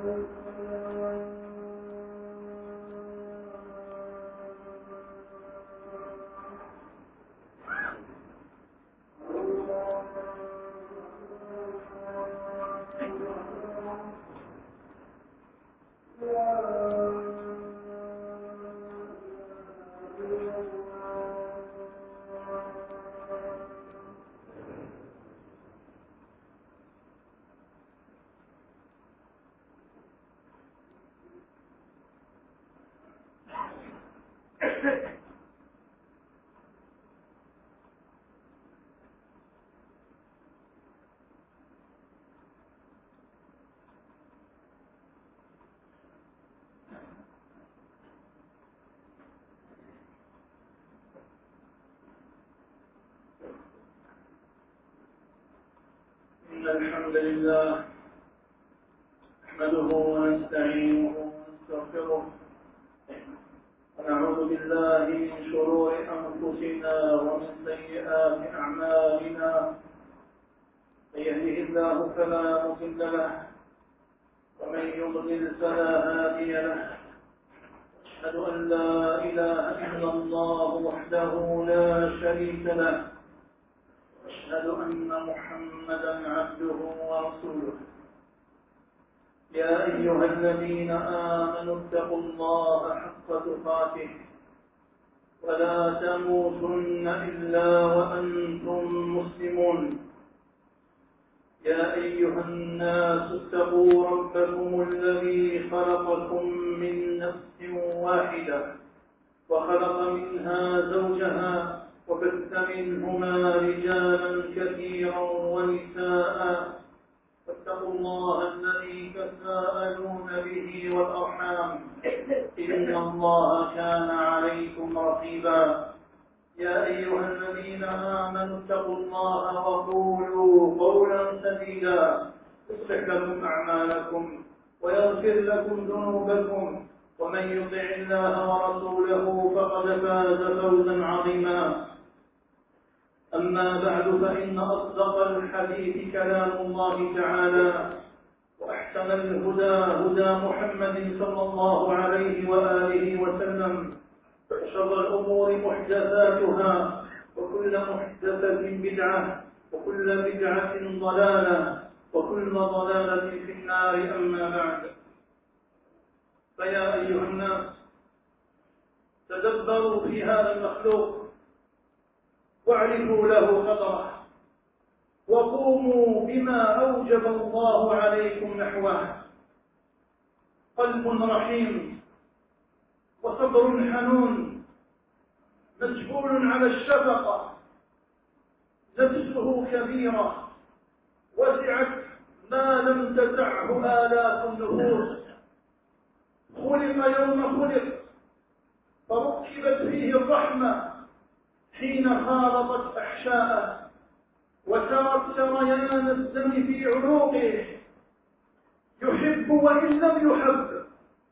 الحمد لله نحمده ونستعينه ونستغفره ونعوذ بالله من شرور أنفسنا ومن سيئات أعمالنا. من يهده الله فلا مضل له ومن يضلل فلا هادي له. أشهد أن لا إله إلا الله وحده لا شريك له. أشهد أن محمدا عبده ورسوله. يا أيها الذين آمنوا اتقوا الله حق تقاته ولا تموتن إلا وأنتم مسلمون. يا أيها الناس اتقوا ربكم الذي خلقكم من نفس واحدة وخلق منها زوجها وبث منهما رجالا كثيرا ونساء. فاتقوا الله الذي تساءلون به والأرحام إن الله كان عليكم رقيبا. يا أيها الذين آمنوا اتقوا الله وقولوا قولا سديدا يصلح لكم أعمالكم ويغفر لكم ذنوبكم ومن يطع الله ورسوله فقد فاز فوزا عظيما. أما بعد فإن أصدق الحديث كلام الله تعالى وأحسن الهدى هدى محمد صلى الله عليه وآله وسلم. وشر الأمور محدثاتها وكل محدثة بدعة وكل بدعة ضلالة وكل ضلالة في النار. أما بعد فيا أيها الناس تدبروا في هذا المخلوق واعرفوا له قدره وقوموا بما أوجب الله عليكم نحوه. قلب رحيم وصبر حنون مجبول على الشفقة، نفسه كبيرة وسعت ما لم تسعه آلاف النفوس. خلق يوم خلق فركبت فيه الرحمة حين خالطت أحشاءه وسرت سريان الدم في عروقه. يحب وإن لم يحب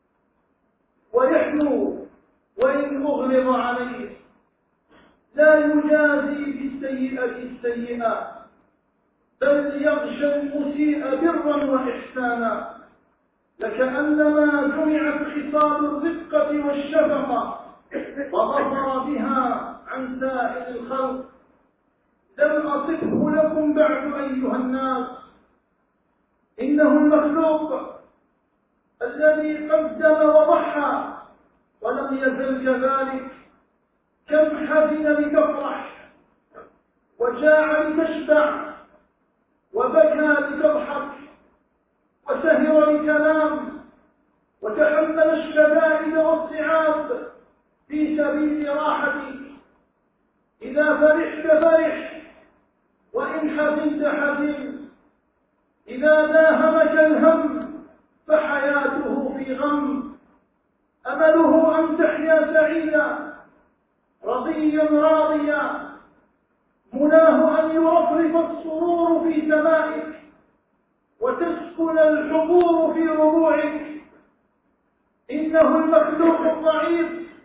ويحنو وإن أغلظ عليه. لا يجازي بالسيئة السيئة بل يغشى المسيء برا وإحسانا. لكأنما جمعت خصال الرقة والشفقة وظهر بها عن سائر الخلق. لم أصفه لكم بعد أيها الناس. إنه المخلوق الذي قدم وضحى ولم يزل كذلك. كم حزن لتفرح وجاع لتشبع وبكى لتضحك وسهر لتنام وتحمل الشدائد والصعاب في سبيل راحتك. إذا فرحت فرح وإن حزنت حزن. إذا داهمك الهم فحياته في غم. أمله أن تحيا سعيدا رضيا راضيا. مناه أن يرفرف السرور في سمائك وتسكن الحبور في ربوعك. إنه المخلوق الضعيف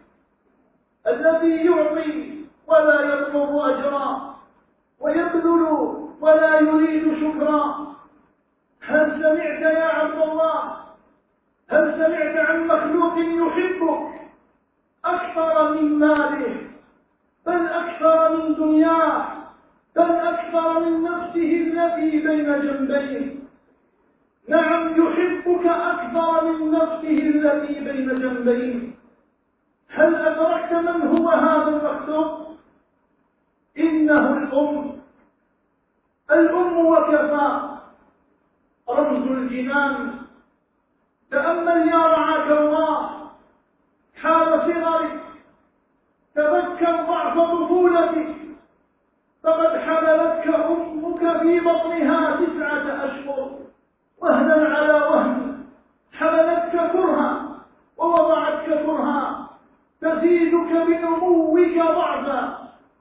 الذي يعطي ولا يطلب أجرا ويبذل ولا يريد شكرا. هل سمعت يا عبد الله هل سمعت عن مخلوق يحبك أكثر من ماله، بل أكثر من دنياه، بل أكثر من نفسه التي بين جنبيه؟ نعم، يحبك أكثر من نفسه التي بين جنبيه. هل أدركت من هو هذا المخلوق؟ إنه الأم وكفى، رمز الجنان. تأمل يا رعاك الله حال صغرك، تذكر ضعف طفولتك، فقد حملتك أمك في بطنها 9 أشهر وهنا على وهن، حملتك كرها ووضعتك كرها، تزيدك بنموك ضعفا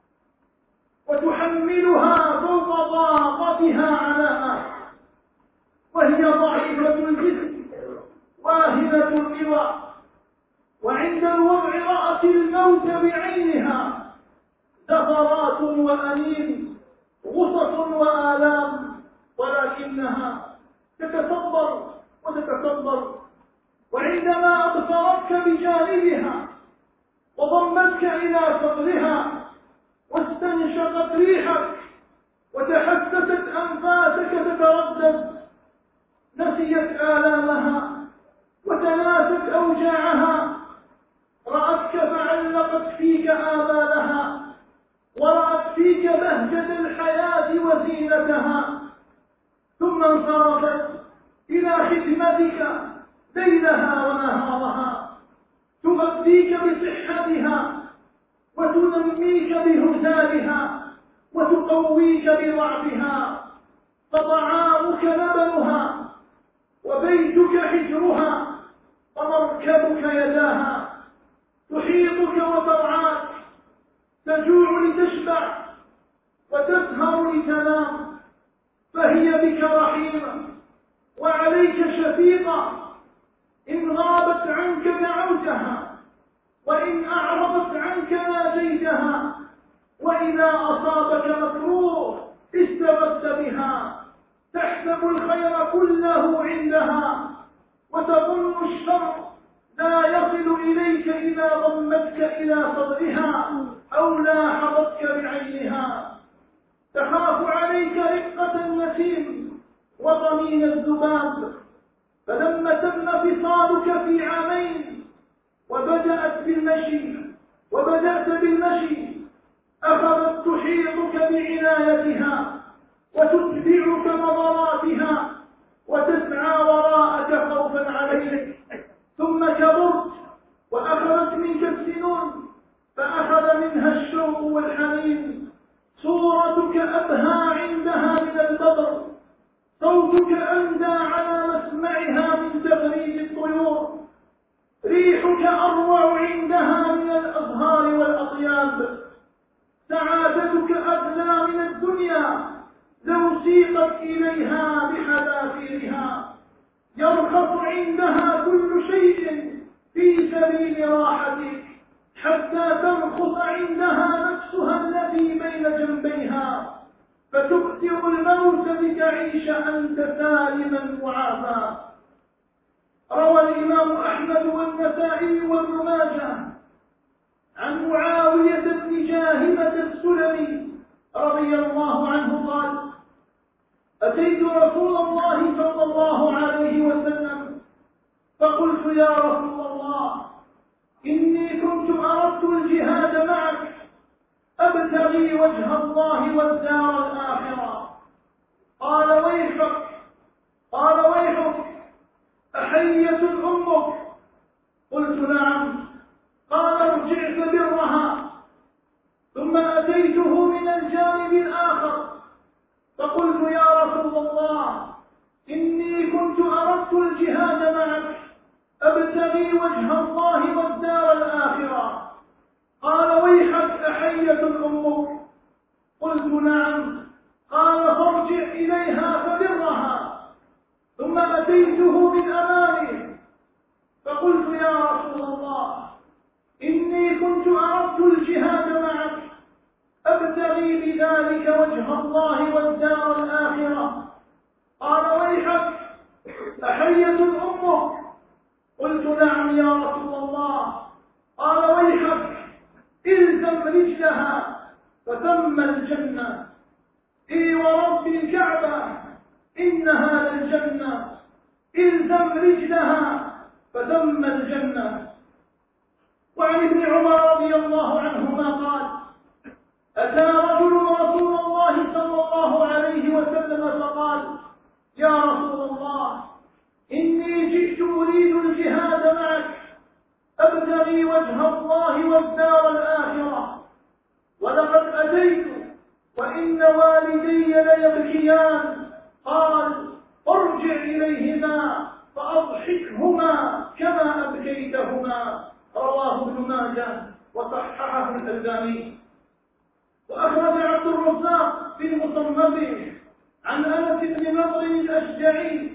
وتحملها فوق طاقتها عناء، وهي ضعيفة الجسم واهنة القوى، وعند الوضع رأت الموت بعينها، زفرات وأنين، غصص وآلام، ولكنها تتصبر وتتصبر. وعندما أبصرتك بجانبها وضمتك إلى صدرها واستنشقت ريحك وتحسست أنفاسك تتردد، نسيت آلامها وتناست أوجاعها، رأتك فعلقت فيك آمالها، ورأت فيك بهجة الحياة وزينتها، ثم انصرفت إلى خدمتك ليلها ونهارها، تغذيك بصحتها وتنميك بهزالها وتقويك بضعفها، فطعامك لبنها وبيتك حجرها ومركبك يداها، تحيطك وترعاك، تجوع لتشبع وتسهر لتنام، فهي بك رحيمة وعليك شفيقة، إن غابت عنك دعوتها، وإن أعرضت عنك ناجيتها، وإذا أصابك مكروه استغثت بها، تحسب الخير كله عندها وتظن الشر لا يصل إليك إذا ضمتك إلى صدرها أو لاحظتك بعينها، تخاف عليك رقة النسيم وطمين الذباب. فلما تم فصالك في عامين وبدأت بالمشي أخذت تحيطك بعنايتها وتتبعك نظراتها وتسعى وراءك خوفا عليك، ثم كبرت وأخذت منك السنون فأخذ منها الشوق والحنين، صورتك أبهى عندها من البدر، صوتك أندى على مسمعها من تغريد الطيور، ريحك أروع عندها من الأزهار والأطياب، سعادتك أغلى من الدنيا لو سيقت إليها بحذافيرها، يرخص عندها كل شيء في سبيل راحتك، حتى ترخص عندها نفسها التي بين جنبيها، فتؤثر الموت لتعيش أنت سالما معافى. روى الإمام أحمد والنسائي وابن ماجه عن معاوية بن جاهمة السلمي رضي الله عنه قال: أتيت رسول الله صلى الله عليه وسلم فقلت: يا رسول الله، إني كنت أردت الجهاد معك أبتغي وجه الله والدار الآخرة. قال: ويحك أحية أمك؟ قلت: نعم. قال: رجعت برها. ثم أتيته من الجانب الآخر فقلت: يا رسول الله، إني كنت أردت الجهاد معك أبتغي وجه الله والدار الآخرة. قال: ويحك أحية أمك؟ قلت: نعم. قال: فارجع إليها فبرها. ثم أتيته من أمامه فقلت: يا رسول الله، إني كنت أردت الجهاد معك أبتغي بذلك وجه الله والدار الآخرة. قال: ويحك أحية أمك؟ نعم يا رسول الله. قال ويحك إلزم رجلها فثم الجنة. إي ورب الكعبة إنها للجنة، إلزم رجلها فثم الجنة. وعن ابن عمر رضي الله عنهما قال أتى رجل رسول الله صلى الله عليه وسلم فقال يا رسول الله إني جئت أريد الجهاد معك أبتغي وجه الله والدار الآخرة، ولقد أتيت وإن والدي ليبكيان. قال ارجع إليهما فأضحكهما كما أبكيتهما. رواه ابن ماجه وصححه الألباني. وأخرج عبد الرزاق في مصنفه عن أنس بن نضر الأشجعي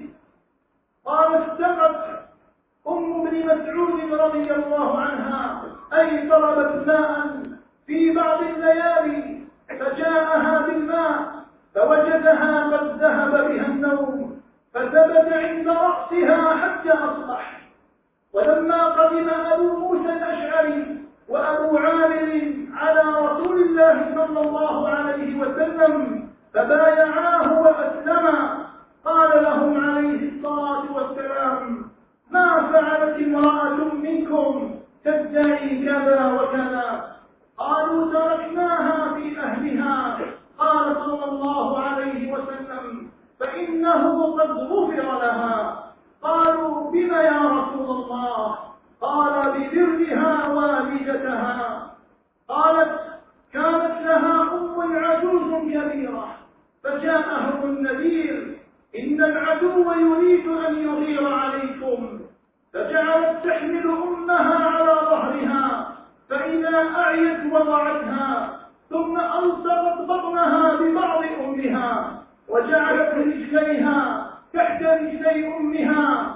قال استقت أم ابن مسعود رضي الله عنها أي طلبت ماء في بعض الليالي فجاءها بالماء فوجدها قد ذهب بها النوم فثبت عند رأسها حتى أصبح. ولما قدم أبو موسى الأشعري وأبو عامر على رسول الله صلى الله عليه وسلم فبايعاه وأسلما قال لهم عليه الصلاة والسلام ما فعلت امرأة منكم تدعي كذا وكذا؟ قالوا تركناها في أهلها. قال صلى الله عليه وسلم فإنه قد غفر لها. قالوا بما يا رسول الله؟ قال ببرها والدتها. قالت كانت لها أم عجوز كبيرة فجاءهم النذير إن العدو يريد أن يغير عليكم، فجعلت تحمل أمها على ظهرها فإذا أعيت وضعتها ثم ألصقت بطنها ببعض أمها وجعلت رجليها تحت رجلي أمها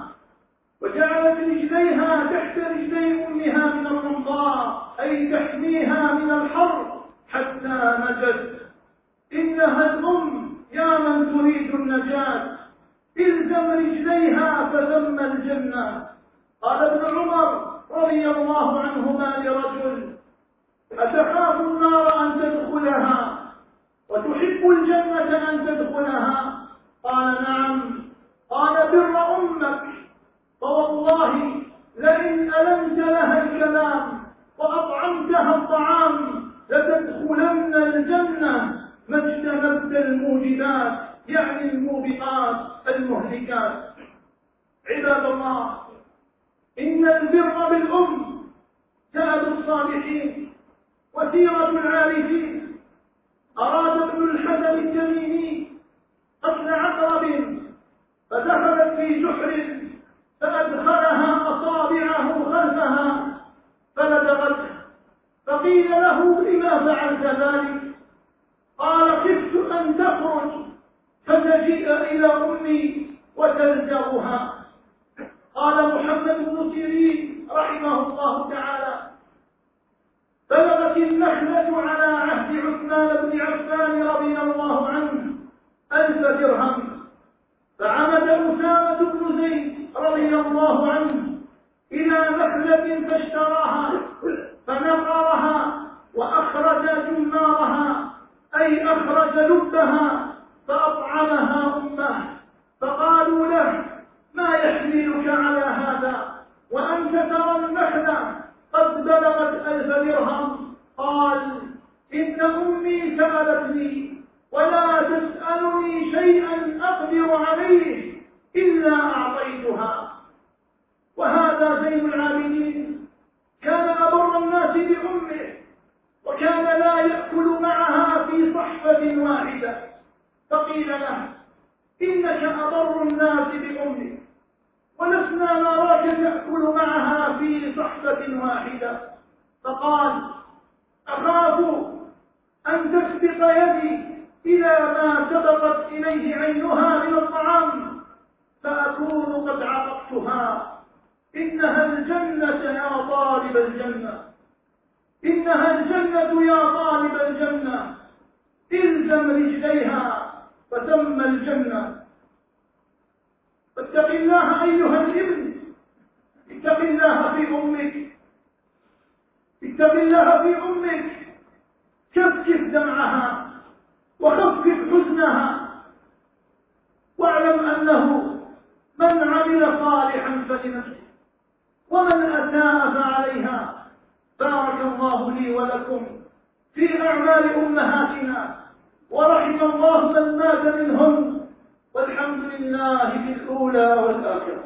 من الرمضاء أي تحميها من الحر حتى نجت. إنها الأم يا من تريد النجاة إلزم رجليها فثم الجنة. قال ابن عمر رضي الله عنهما لرجل أتخاف النار أن تدخلها وتحب الجنة أن تدخلها؟ قال نعم. قال بر أمك، فوالله لئن ألمت لها الكلام وأطعمتها الطعام لتدخلن الجنة ما اجتنبت الموجبات يعني الموبقات المهلكات. عباد الله إن البر بالأم سأل الصالحين وسيرة العارفين. أراد ابن الحسن التميمي قتل عقرب فدخلت في جحر فأدخلها أصابعه خلفها فلدغته، فقيل له لما فعلت ذلك؟ قال خفت أن تخرج فتجيء إلى أمي وتلزغها. قال محمد بن سيرين رحمه الله تعالى بلغت النخلة على عهد عثمان بن عفان رضي الله عنه 1000 درهم، فعمد أسامة بن زيد رضي الله عنه إلى نخلة فاشتراها فنقرها وأخرج جمارها أي أخرج لبها فأطعمها أمه. فقالوا له ما يحملك على هذا وأنت ترى النخلة قد بلغت 1000 درهم؟ قال إن أمي سألتني ولا تسألني شيئا أقدر عليه إلا أعطيتها. وهذا زين العابدين كان أبر الناس بأمه وكان لا يأكل معها في صحفة واحدة، فقيل له إنك أبر الناس بأمك ولسنا نراك تأكل معها في صحفة واحدة. فقال أخاف أن تسبق يدي إلى ما سبقت إليه عينها من الطعام فأكون قد عققتها. إنها الجنة يا طالب الجنة، إنها الجنة يا طالب الجنة، إلزم رجليها فتم الجنة. فاتق الله أيها الابن اتق الله في أمك، اتق الله في أمك، كفكف دمعها وخفف حزنها، واعلم أنه من عمل صالحا فلنفسه ومن أساء فعليها. بارك الله لي ولكم في أعمال أمهاتنا، ورحم الله من مات منهم، والحمد لله في الأولى والآخرة.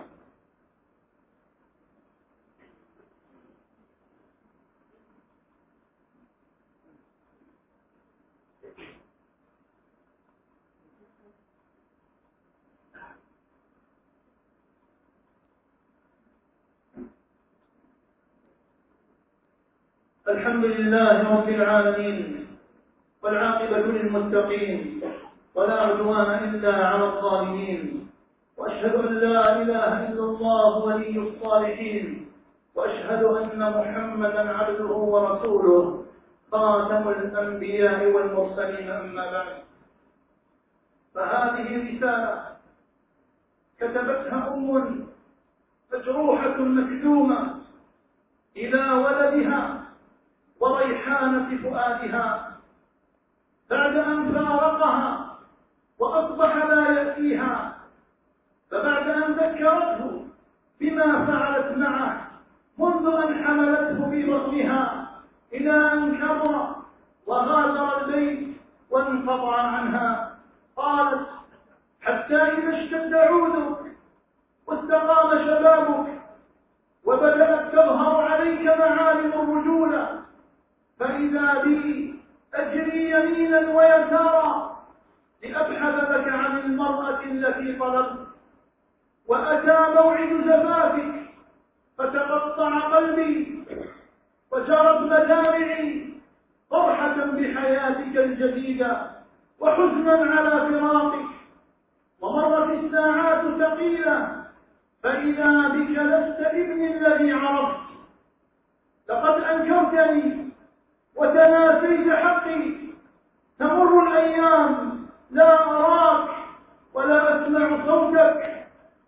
الحمد لله رب العالمين، والعاقبة للمتقين، ولا عدوان إلا على الظالمين، وأشهد أن لا إله إلا الله ولي الصالحين، وأشهد أن محمدا عبده ورسوله خاتم الأنبياء والمرسلين. أما بعد، فهذه رسالة كتبتها أم مجروحة مكتومة إلى ولدها وريحانة فؤادها بعد أن فارقها وأصبح لا يأتيها، فبعد أن ذكرته بما فعلت معه منذ أن حملته في بطنها إلى أن كبر وغادر البيت وانقطع عنها، قالت: حتى إذا اشتد عودك واستقام شبابك وبدأت تظهر عليك معالم الرجولة، فإذا بي أجري يمينا ويسارا لأبحث لك عن المرأة التي طلبت، وأتى موعد زفافك فتقطع قلبي وجرت مدامعي فرحة بحياتك الجديدة وحزنا على فراقك، ومرت الساعات ثقيلة فإذا بك لست ابني الذي عرفت، لقد أنكرتني وتناسيت حقي، تمر الأيام لا أراك ولا أسمع صوتك،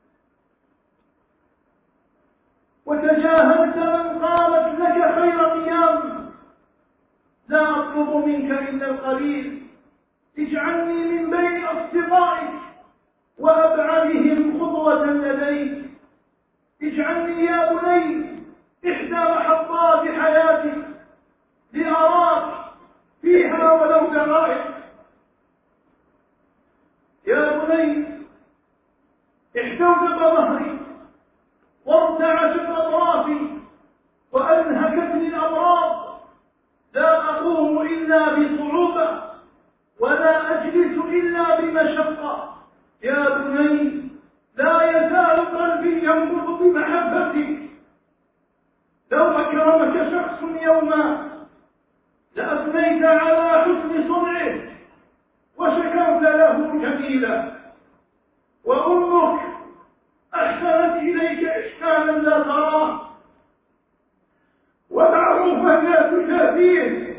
وتجاهلت من قامت لك خير قيام، لا أطلب منك إلا القليل، اجعلني من بين أصدقائك وأبعدهم خطوة لديك، اجعلني يا بني إحدى محطات حياتك لأراك فيها ولو دقائق. يا بني احتوجب ظهري وارتعشت أطرافي وأنهكتني الأمراض، لا أقوم إلا بصعوبة ولا أجلس إلا بمشقة. يا بني لا يزال قلبي ينبض بمحبتك، لو أكرمك شخص يوما لأثنيت على حسن صنعه وشكرت له جميلا، وأمك أحسنت إليك إحسانا لا تراه ومعروفا لا تكافيه.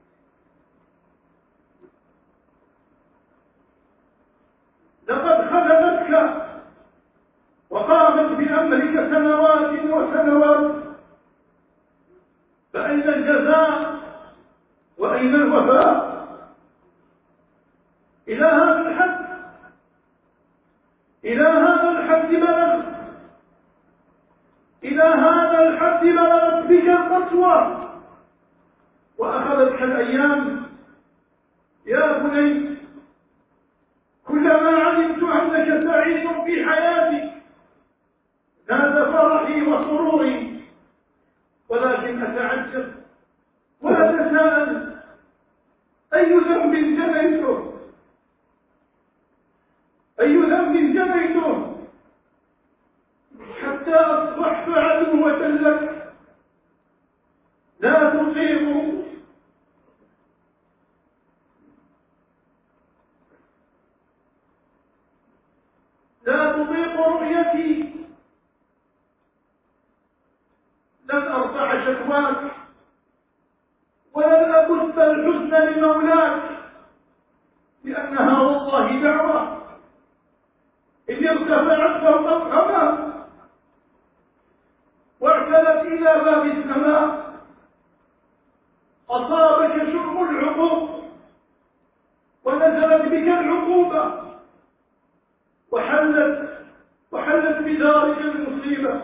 لقد خدمتك وقامت بأمرك سنوات وسنوات، فأين الجزاء وأين الوفاء؟ إلى هذا الحد بلغت، إلى هذا الحد بلغت بك القسوة وأخذتك الأيام. يا بني كلما علمت أنك سعيد في حياتك زاد فرحي وسروري، ولكن أتعجب وأتساءل: أي ذنب جنيته؟ أي ذنب جنيته حتى أصبحت عدوة لك لا تطيق رؤيتي، لن أرفع شكواك ولن أبث الحزن لمولاك، لأنها والله دعوة إن ارتفعت فوق السماء إلى باب السماء أصابك شرب العقوق ونزلت بك العقوبة وحلت بذلك المصيبة.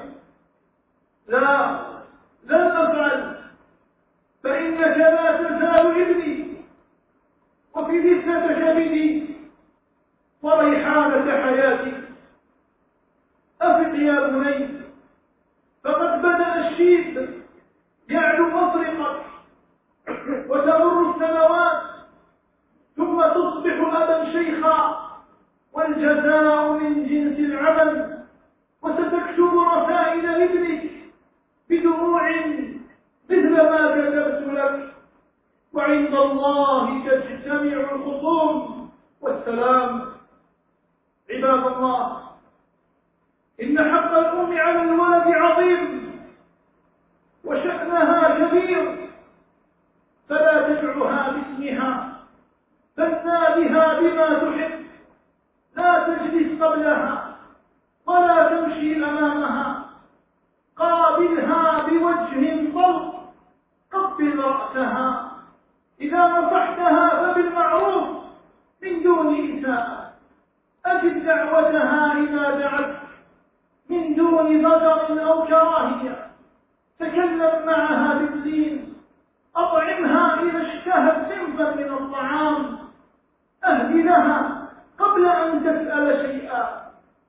لا تفعل، فإنك لا تزال ابني وفي لسة كبدي وريحانة حياتي. أفق يا بني، فقد بدأ الشيب يعلو مطرقك وتمر السنوات ثم تصبح أبا شيخا، والجزاء من جنس العمل. وستكتب رسائل ابنك بدموع مثل ما كتبت لك، وعند الله تجتمع الخصوم والسلام. عباد الله، إن حق الأم على الولد عظيم وشأنها كبير، فلا تدعها باسمها بل نادها بما تحب. لا تجلس قبلها ولا تمشي أمامها، قابلها بوجه طلق، قبل رأسها. إذا نصحتها فبالمعروف من دون إساءة، أجب دعوتها إذا دعت من دون ضجر أو كراهية. تكلم معها بالدين، أطعمها إذا اشتهت صنفا من الطعام. أهد لها قبل أن تسأل شيئا.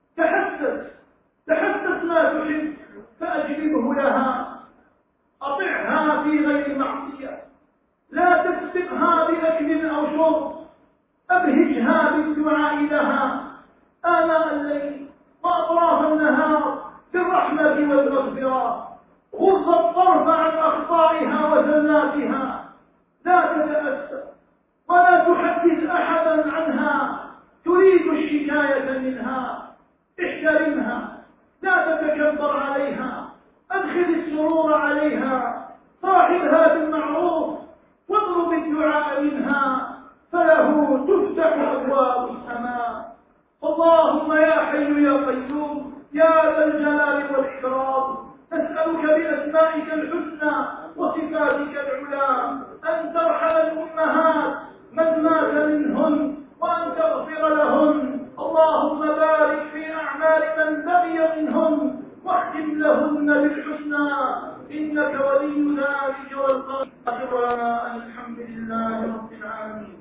تحسس ما تحب فأجلبه لها. أطعها في غير معصية، لا تسبقها بأكل أو شرب. أبهجها بالدعاء لها آناء الليل وأطراف النهار بالرحمة والمغفرة. غض الطرف عن أخطائها وزلاتها. لا تتأسف ولا تحدث أحدا عنها تريد الشكاية منها. احترمها، لا تتكبر عليها. أدخل السرور عليها، صاحبها بالمعروف واطلب الدعاء منها، فله تفتح أبواب السماء. اللهم يا حي يا قيوم يا ذا الجلال والإكرام، نسألك بأسمائك الحسنى وصفاتك العلى أن ترحم الأمهات من مات منهن وأن تغفر لهن. اللهم بارك في أعمال من بقي منهن واختم لهن بالحسنى، إنك ولي ذلك والقادر. الحمد لله رب العالمين.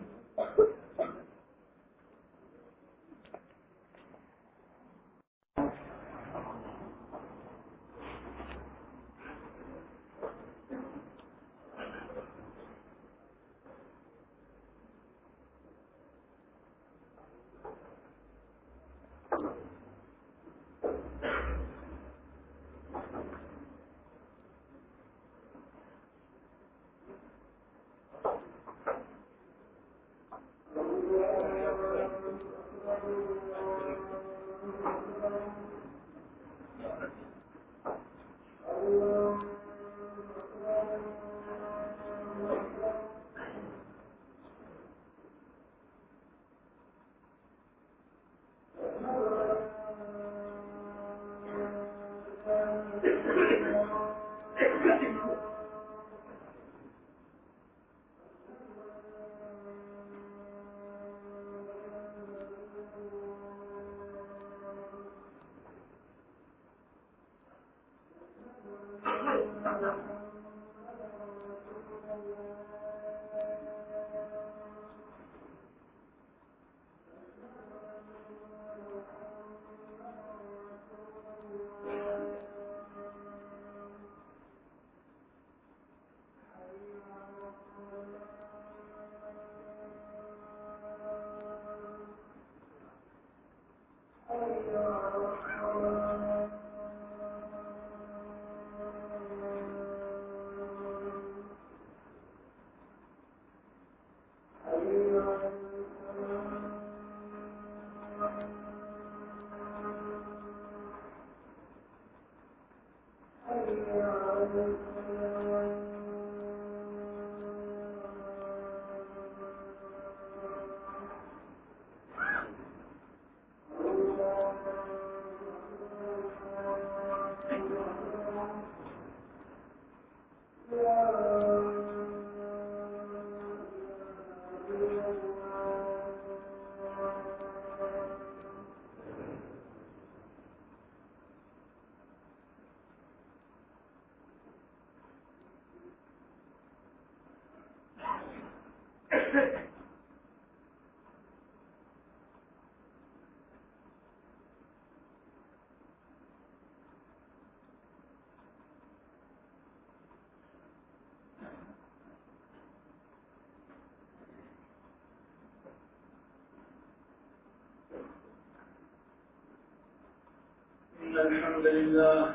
إن الحمد لله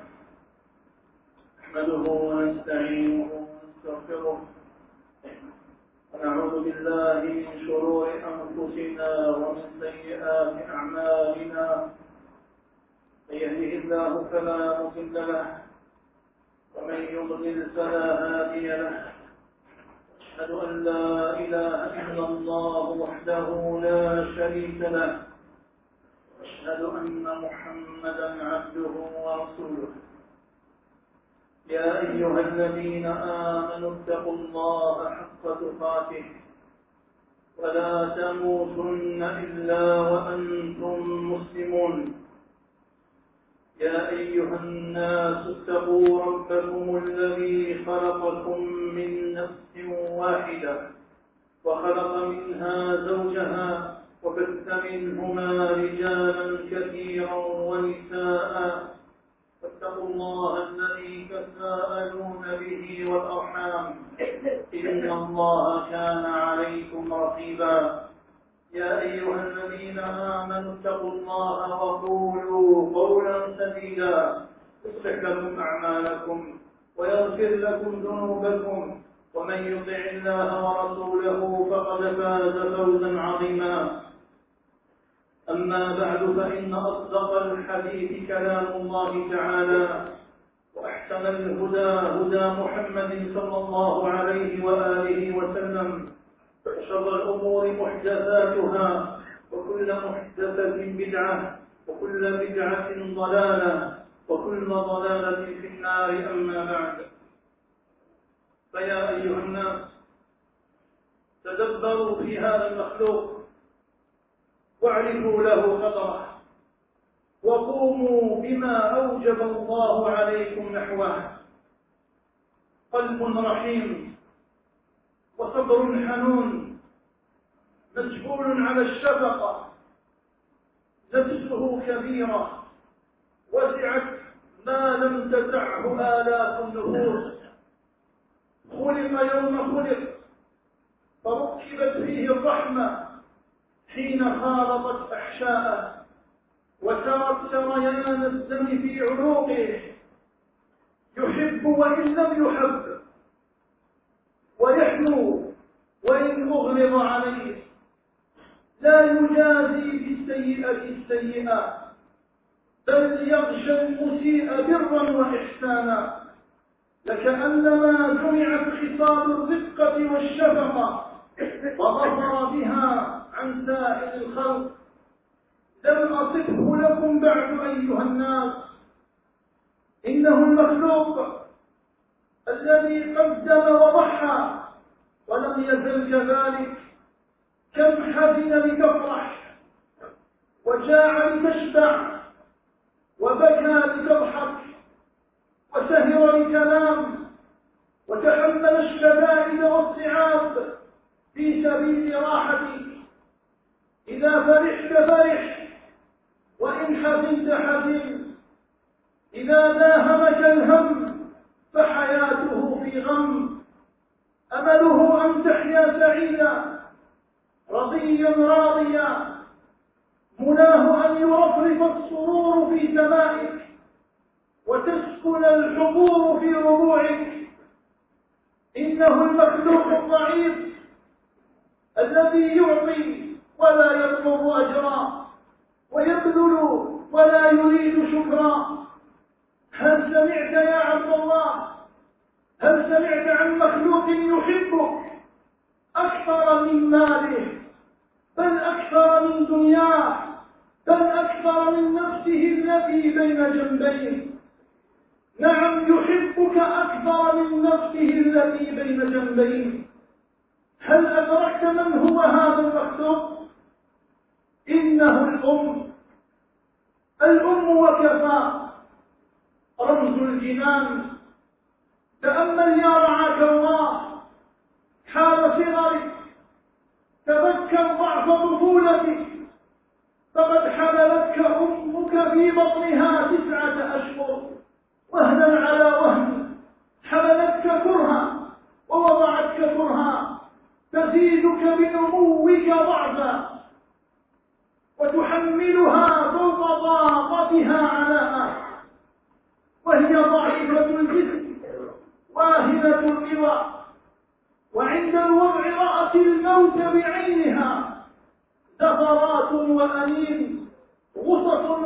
نحمده ونستعينه ونستغفره ونعوذ بالله من شرور أنفسنا ومن سيئات أعمالنا. من يهده الله فلا مضل له ومن يضلل فلا هادي له. أشهد أن لا إله إلا الله وحده لا شريك له. أشهد أن محمدا عبده ورسوله. يا أيها الذين آمنوا اتقوا الله حق تقاته ولا تموتن إلا وأنتم مسلمون. يا أيها الناس اتقوا ربكم الذي خلقكم من نفس واحدة وخلق منها زوجها وبث منهما رجالا كثيرا ونساء. فاتقوا الله الذي تساءلون به والأرحام إن الله كان عليكم رقيبا. يا أيها الذين آمنوا اتقوا الله وقولوا قولا سديدا يصلح لكم أعمالكم ويغفر لكم ذنوبكم ومن يطع الله ورسوله فقد فاز فوزا عظيما. أما بعد فإن أصدق الحديث كلام الله تعالى وأحسن الهدى هدى محمد صلى الله عليه وآله وسلم. وشر الأمور محدثاتها وكل محدثة بدعة وكل بدعة ضلالة وكل ضلالة في النار. أما بعد فيا أيها الناس تدبروا في هذا المخلوق واعرفوا له قدره وقوموا بما أوجب الله عليكم نحوه. قلب رحيم وصبر حنون مجبول على الشفقة، نفسه كبيرة وسعت ما لم تسعه آلاف النفوس. خلق يوم خلق فركبت فيه الرحمة حين خالطت أحشاءه وسرت سريان الدم في عروقه. يحب وإن لم يحب ويحنو وإن أغلظ عليه. لا يجازي بالسيئة السيئة بل يغشى المسيء برا وإحسانا. لكأنما جمعت خصال الرقة والشفقة وظهر بها عن سائر الخلق. لم أصفه لكم بعد أيها الناس. إنه المخلوق الذي قدم وضحى ولم يزل كذلك. كم حزن لتفرح وجاع لتشبع وبكى لتضحك وسهر لتنام وتحمل الشدائد والصعاب في سبيل راحتك. إذا فرحت فرح وإن حزنت حزن. إذا داهمك الهم فحياته في غم. أمله أن تحيا سعيدا رضيا راضيا. مناه أن يرفرف السرور في سمائك وتسكن الحبور في ربوعك. إنه المخلوق الضعيف الذي يعطي ولا يطلب أجرا ويبذل ولا يريد شكرا. هل سمعت يا عبد الله؟ هل سمعت عن مخلوق يحبك أكثر من ماله بل أكثر من دنياه بل أكثر من نفسه التي بين جنبيه؟ نعم يحبك أكثر من نفسه التي بين جنبيه. هل أدركت من هو هذا المخلوق؟ إنه الأم وكفى. رمز الجنان. تأمل يا رعاك الله حال صغرك. تذكر ضعف طفولتك. فقد حملتك أمك في بطنها 9 أشهر وهنا على وهن. حملتك كرها ووضعتك كرها. تزيدك بنموك ضعفا وتحملها فوق طاقتها عناء.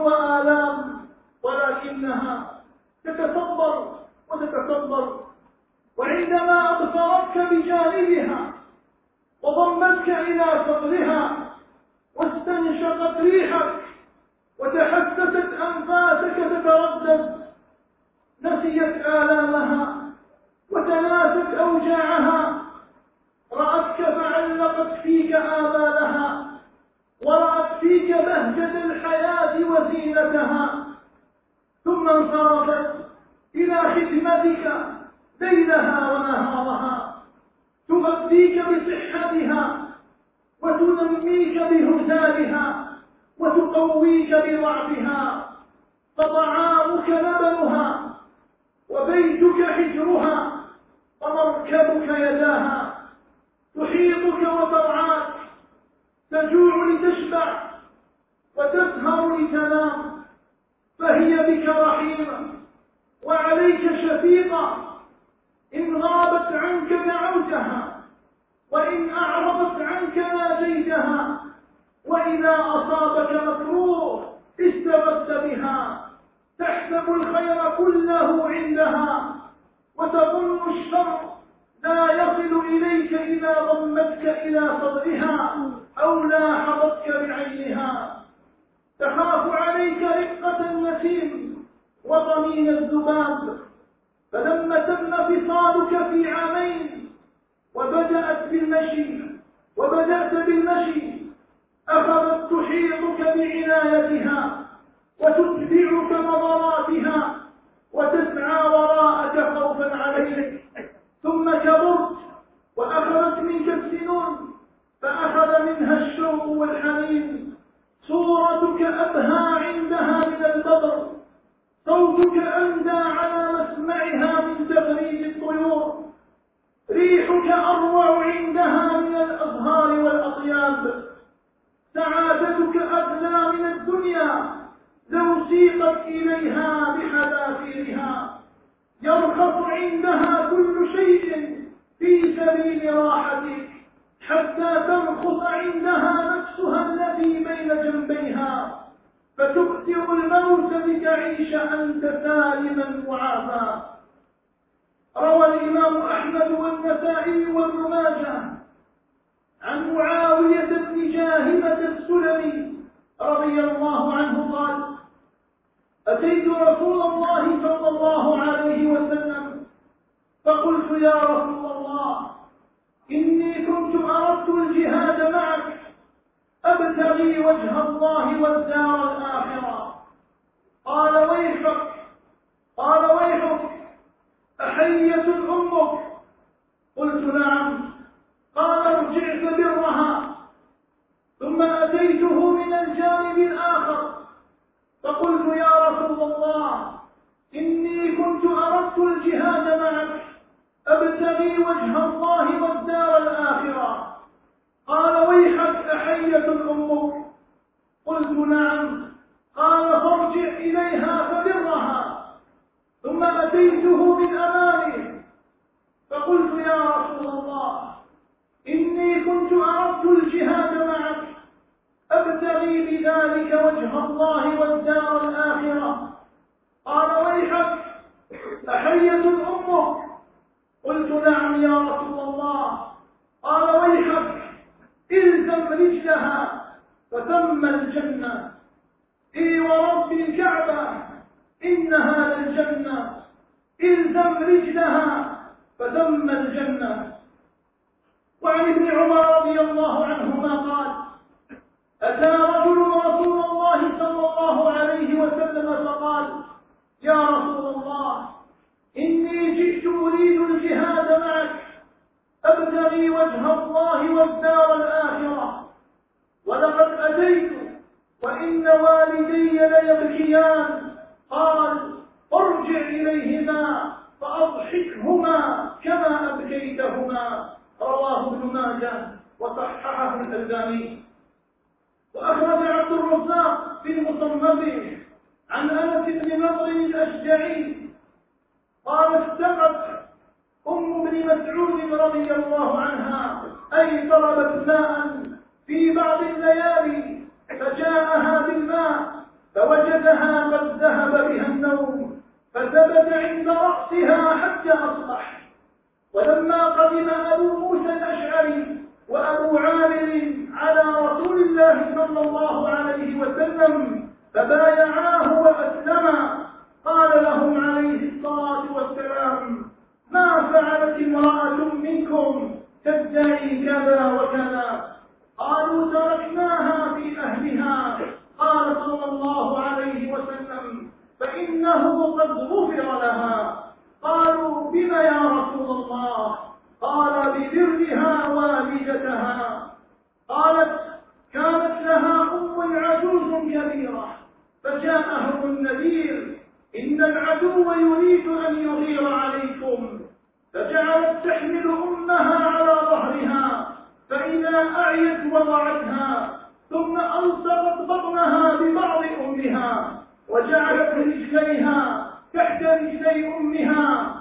وآلام، ولكنها تتصبر وتتصبر، وعندما أبصرتك بجانبها وضمتك إلى صدرها واستنشقت ريحك وتحسست أنفاسك تتردد، نسيت آلامها وتناست أوجاعها، رأتك فعلقت فيك آمالها، ورأت فيك بهجة الحياة وزينتها، ثم انصرفت إلى خدمتك ليلها ونهارها، تغذيك بصحتها وتنميك بهزالها وتقويك بضعفها، فطعامك لبنها وبيتك حجرها ومركبك يداها، تحيطك وترعاك، تجوع لتشبع وتسهر لتنام، فهي بك رحيمة وعليك شفيقة، إن غابت عنك دعوتها، وإن أعرضت عنك ناديتها، وإذا أصابك مكروه استغثت بها، تحسب الخير كله عندها، وتظن الشر لا يصل إليك إذا ضمتك إلى صدرها أو لاحظتك بعينها، تخاف عليك رقة النسيم وطمين الذباب، فلما تم فصالك في عامين وبدأت بالمشي أخذت تحيطك بعنايتها وتتبعك نظراتها وتسعى وراءك خوفا عليك، ثم كبرت وأخذت منك السنون فأخذ منها الشوق والحنين، صورتك أبهى عندها من البدر، صوتك أندى على مسمعها من تغريد الطيور، ريحك أروع عندها من الأزهار والأطياب، سعادتك أغلى من الدنيا لو سيقت إليها بحذافيرها، يرخص عندها كل شيء في سبيل راحتك، حتى ترخص عندها نفسها التي بين جنبيها، فتؤثر الموت لتعيش أنت سالما معافى. روى الإمام أحمد والنسائي وابن ماجه عن معاوية بن جاهمة السلمي رضي الله عنه قال: أتيت رسول الله صلى الله عليه وسلم فقلت: يا رسول الله، إني كنت أردت الجهاد معك أبتغي وجه الله والدار الآخرة. قال: ويحك أحية أمك؟ قلت: نعم. قال: ارجع فبرها. ثم أتيته من الجانب الآخر فقلت: يا رسول الله، إني كنت أردت الجهاد معك أبتغي وجه الله والدار الآخرة. قال: ويحك أحية أمك؟ قلت: نعم. قال: فارجع إليها فبرها. ثم أتيته من أمامه فقلت: يا رسول الله، إني كنت أردت الجهاد معك أبتغي بذلك وجه الله والدار الآخرة. قال: ويحك أحية أمك؟ قلت: نعم يا رسول الله. قال: ويحك إلزم رجلها فثم الجنة. إي ورب الكعبة إنها للجنة، إلزم رجلها فثم الجنة. وعن ابن عمر رضي الله عنهما قال: أتى رجل رسول الله صلى الله عليه وسلم فقال: يا رسول الله، إني جئت أريد الجهاد معك أبتغي وجه الله والدار الآخرة، ولقد أتيت وإن والدي ليبكيان. قال: ارجع إليهما فأضحكهما كما أبكيتهما. رواه ابن ماجه وصححه الألباني. وأخرج عبد الرزاق في مصنفه عن أنس بن نضر الأشجعي قال: استقت أم ابن مسعود رضي الله عنها، أي طلبت ماء في بعض الليالي، فجاءها بالماء فوجدت فثبت عند رأسها حتى أصبح. ولما قدم أبو موسى الأشعري وأبو عامر على رسول الله صلى الله عليه وسلم فبايعاه وأسلما، قال لهم عليه الصلاة والسلام: ما فعلت امرأة منكم تدعي كذا وكذا؟ قالوا: تركناها في أهلها. قال صلى الله عليه وسلم: فإنه قد غفر لها. قالوا: بما يا رسول الله؟ قال: ببرها والدتها. قالت: كانت لها أم عجوز كبيرة فجاءهم النذير: إن العدو يريد أن يغير عليكم. فجعلت تحمل أمها على ظهرها، فإذا أعيت وضعتها، ثم ألصقت بطنها ببعض أمها، وجعلت رجليها تحت رجلي أمها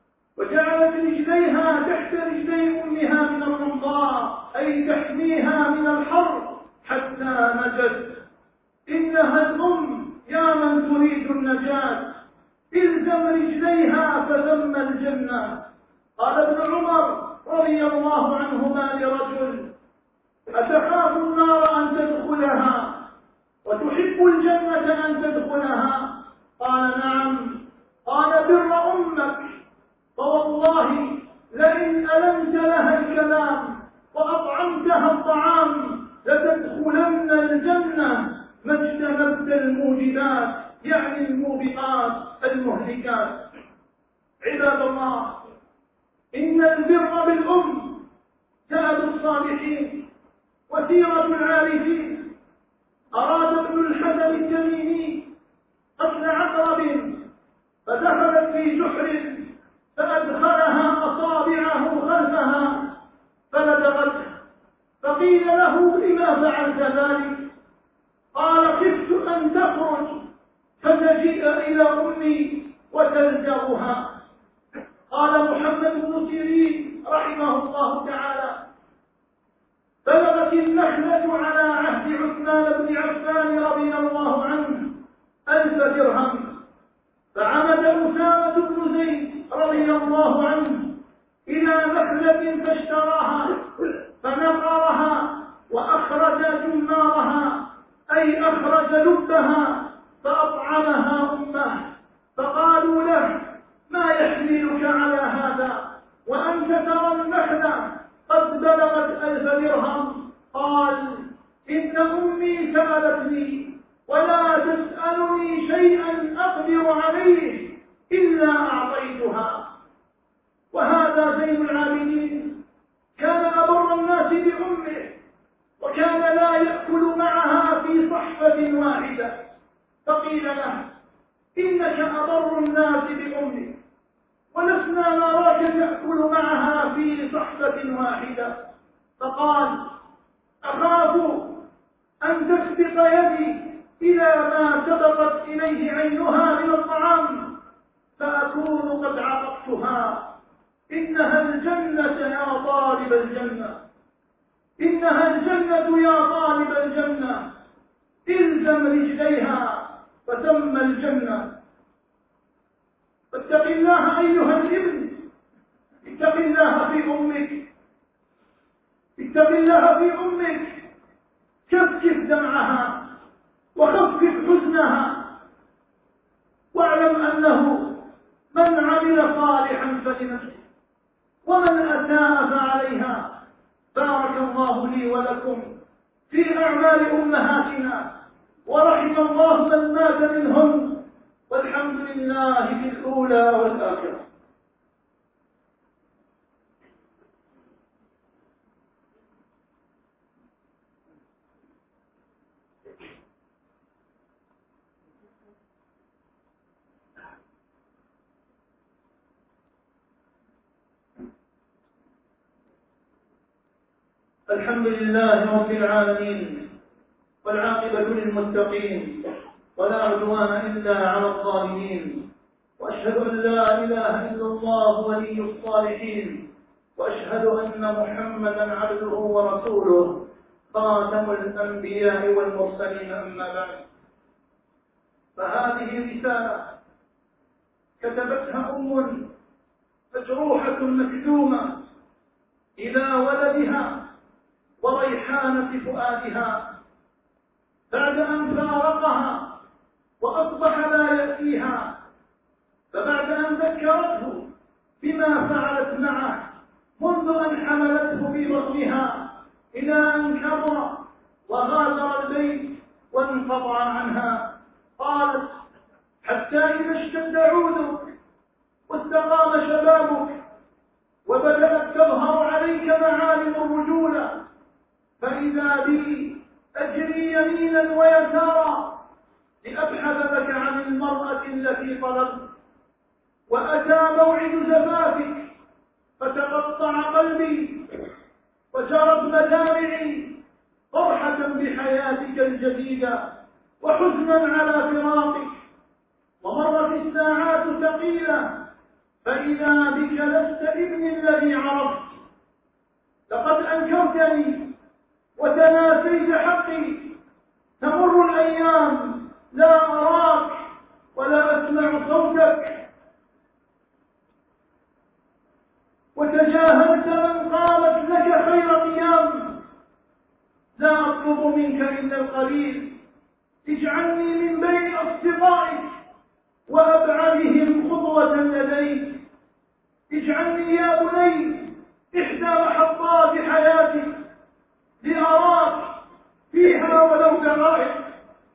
من الرمضاء، أي تحميها من الحر حتى نجت. إنها الأم يا من تريد النجاة، إلزم رجليها فثم الجنة. قال ابن عمر رضي الله عنهما لرجل: أتخاف النار أن تدخلها وتحب الجنة أن تدخلها؟ قال: نعم. قال: بر أمك، فوالله لئن ألمت لها الكلام وأطعمتها الطعام لتدخلن الجنة ما اجتنبت الموجبات، يعني الموبقات المهلكات. عباد الله، إن البر بالأم سأل الصالحين وسيرة العارفين. أراد ابن الحسن التميمي قتل عقرب فدخلت في جحر فأدخلها أصابعه خلفها فلدغته، فقيل له: لما فعلت ذلك؟ قال: خفت أن تخرج فتجيء إلى أمي وتلزغها. قال محمد بن سيرين رحمه الله تعالى: بلغت النخلة على عهد عثمان بن عفان رضي الله عنه 1000 درهم، فعمد أسامة بن زيد رضي الله عنه إلى نخلة فاشتراها فنقرها وأخرج جمارها، أي أخرج لبها، فأطعمها أمه. فقالوا له: ما يحملك على هذا وأنت ترى النخلة قد بلغت 1000 درهم؟ قال: إن أمي سألتني ولا تسألني شيئا أقدر عليه إلا أعطيتها. وهذا زين العابدين كان أبر الناس بأمه، وكان لا يأكل معها في صحفة واحدة، فقيل له: إنك أبر الناس بأمك ولسنا نراك تأكل معها في صحفة واحدة. فقال: أخاف أن تسبق يدي إلى ما سبقت إليه عينها من الطعام فأكون قد عقبتها. إنها الجنة يا طالب الجنة، إنها الجنة يا طالب الجنة، إلزم رجليها فتم الجنة. فاتق الله أيها الابن، اتق الله في أمك، اتق الله في أمك، كفكف دمعها وخفف حزنها، واعلم أنه من عمل صالحا فلنفسه ومن أساء فعليها. بارك الله لي ولكم في أعمال أمهاتنا، ورحم الله من مات منهم، والحمد لله في الأولى والآخرة. الحمد لله رب العالمين، والعاقبة للمتقين، ولا عدوان إلا على الظالمين، وأشهد أن لا إله إلا الله ولي الصالحين، وأشهد أن محمدا عبده ورسوله خاتم الأنبياء والمرسلين. أما بعد، فهذه رسالة كتبتها أم مجروحة مكتومة إلى ولدها وريحانة فؤادها بعد أن فارقها وأصبح لا يأتيها، فبعد أن ذكرته بما فعلت معه منذ أن حملته في بطنها إلى أن كبر وغادر البيت وانقطع عنها، قالت: حتى إذا اشتد عودك واستقام شبابك وبدأت تظهر عليك معالم الرجولة، فإذا بي أجري يمينا ويسارا لأبحث لك عن المرأة التي طلبت، وأتى موعد زفافك فتقطع قلبي وجرت مدامعي فرحة بحياتك الجديدة وحزنا على فراقك، ومرت الساعات ثقيلة فإذا بك لست ابني الذي عرفت، لقد أنكرتني وتناسيت حقي، تمر الأيام لا أراك ولا أسمع صوتك، وتجاهلت من قامت لك خير قيام، لا أطلب منك إلا القليل، اجعلني من بين أصدقائك وأبعدهم خطوة لديك، اجعلني يا بني إحدى محطات حياتك لأراك فيها ولو دقائق.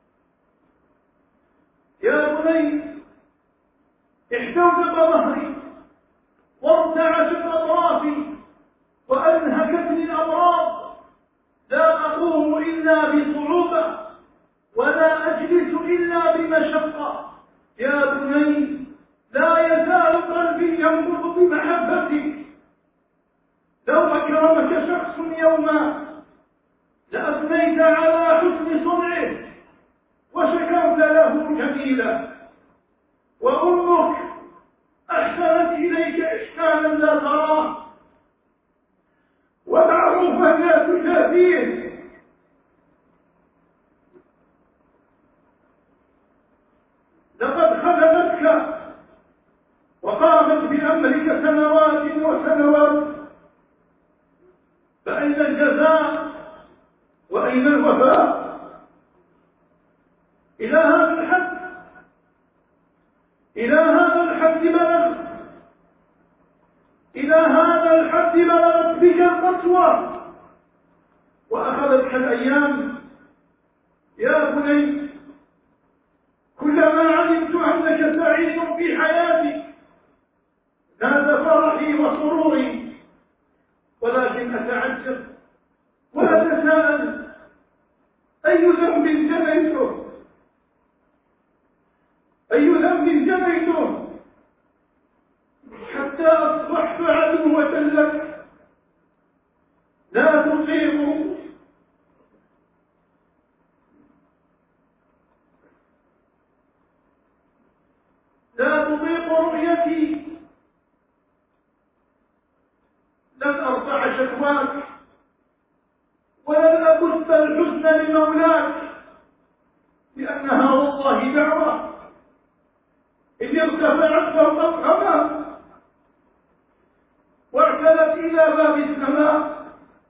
يا بني احتوذب ظهري وارتعشت أطرافي وأنهكتني الأمراض، لا أقوم إلا بصعوبة ولا أجلس إلا بمشقة، يا بني لا يزال قلبي ينبض بمحبتك، لو أكرمك شخص يوما لأثنيت على حسن صنعه وشكرت له جميلا، وأمك أحسنت إليك إحسانا لا تراه ومعروفا لا تكافيه، لقد خدمتك وقامت بأمرك سنوات وسنوات، فأين الجزاء وأين الوفاء؟ إلى هذا الحد بلغت، إلى هذا الحد بلغت بك القسوة وأخذتك الأيام. يا بني كلما علمت أنك سعيد في حياتك زاد فرحي وسروري، ولكن أتعجب وأتساءل: أي ذنب جنيته؟ أي ذنب جنيته حتى أصبحت عدوة لك لا تطيق رؤيتي، لن أرفع شكواك ولن أبث الحزن لمولاك، لأنها والله دعوة إن ارتفعت فوق السماء واعتلت إلى باب السماء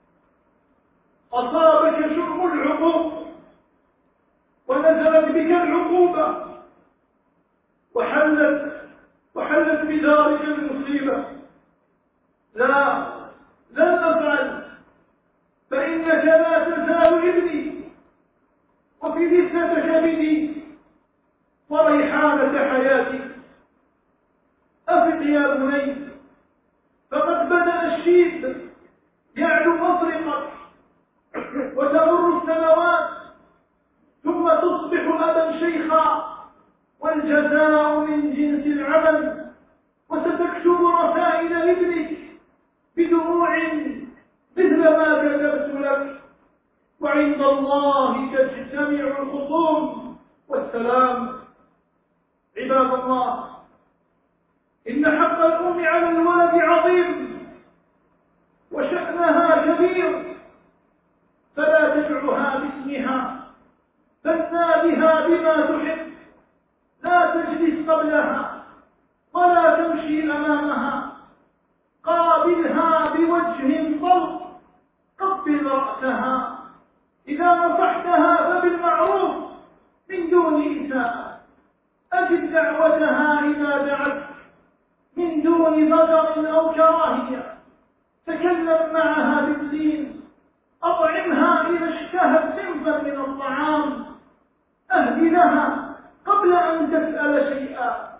أصابك شرب العقوق ونزلت بك العقوبة وحلت بدارك المصيبة. لا، لن أفعل، فإنك لا تزال ابني وفي لسة كبدي وريحانة حياتي. أفق يا بني، فقد بدأ الشيب يعلو مطرقك وتمر السنوات ثم تصبح أبا شيخا، والجزاء من جنس العمل، وستكتب رسائل لابنك بدموع مثل ما كتبت لك، وعند الله تجتمع الخصوم والسلام. عباد الله، إن حق الأم على الولد عظيم وشأنها كبير، فلا تدعها باسمها بل نادها بما تحب، لا تجلس قبلها دعوتها إذا دعت من دون ضجر أو كراهية. تكلم معها بالدين، أطعمها إذا اشتهت صنفا من الطعام، أهد لها قبل أن تسأل شيئا،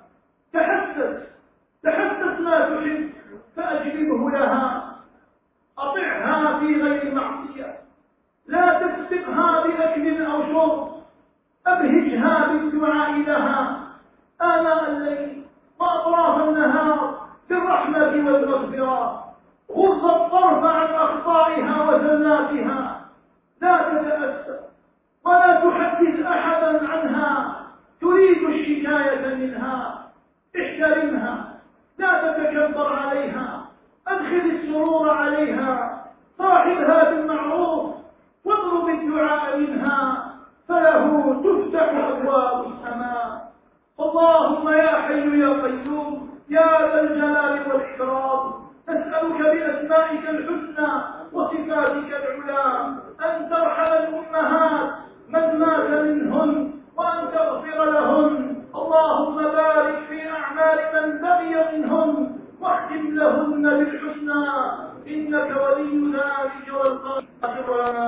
تحسس ما تحب فأجلبه لها، أطعها في غير معصية، لا تسبقها بأكل أو شرب، أبهجها بالدعاء لها آناء الليل وأطراف النهار بالرحمة والمغفرة. غض الطرف عن أخطائها وزلاتها، لا تتأسف ولا تحدث أحدا عنها تريد الشكاية منها. احترمها، لا تتكبر عليها، أدخل السرور عليها، صاحبها بالمعروف واطلب الدعاء منها، فله تفتح أبواب السماء. اللهم يا حي يا قيوم يا ذا الجلال والإكرام، نسألك بأسمائك الحسنى وصفاتك العلى أن ترحم الأمهات من مات منهن وأن تغفر لهن. اللهم بارك في أعمال من بقي منهن واختم لهن بالحسنى، إنك ولي ذلك والقادر.